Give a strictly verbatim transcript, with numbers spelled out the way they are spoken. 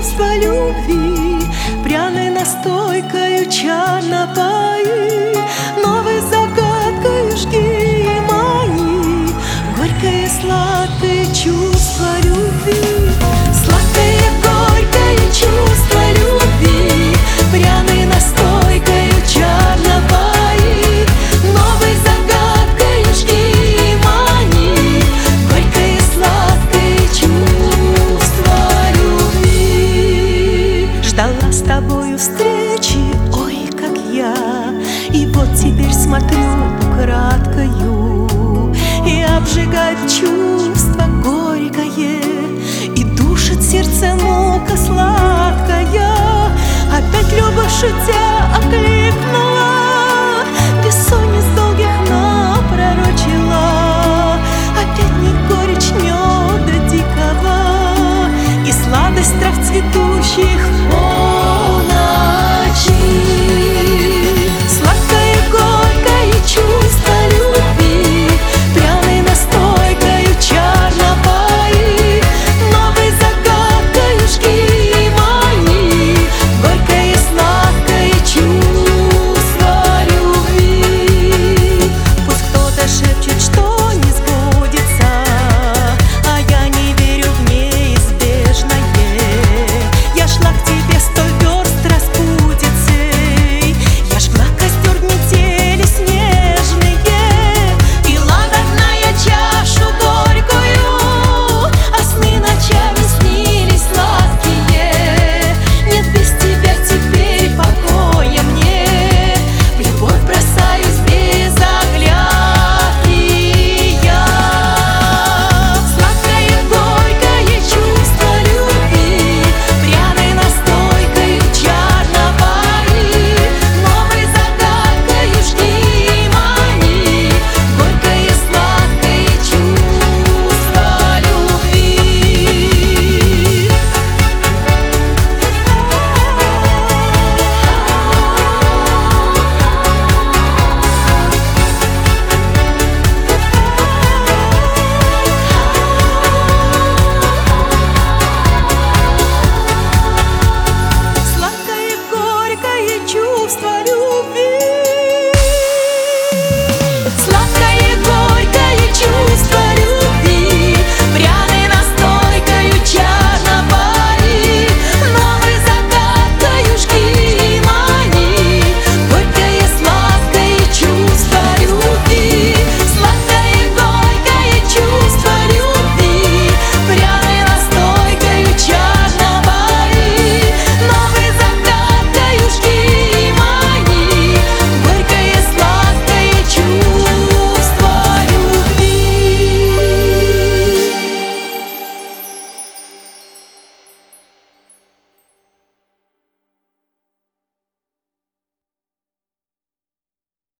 чувства любви, пряной настойкою чар напои, новой загадкой жги и мани, горькое сладкое чувство любви. Сладкое горькое чувство любви, пряной настойкою чар напои, новой загадкой жги и мани, горькое сладкое чувство любви. Ждала с тобою встречи, ой, как я, и вот теперь смотрю украдкою, и обжигает чувство горькое, и душит сердце мука сладкая. Опять любовь шутя оклеит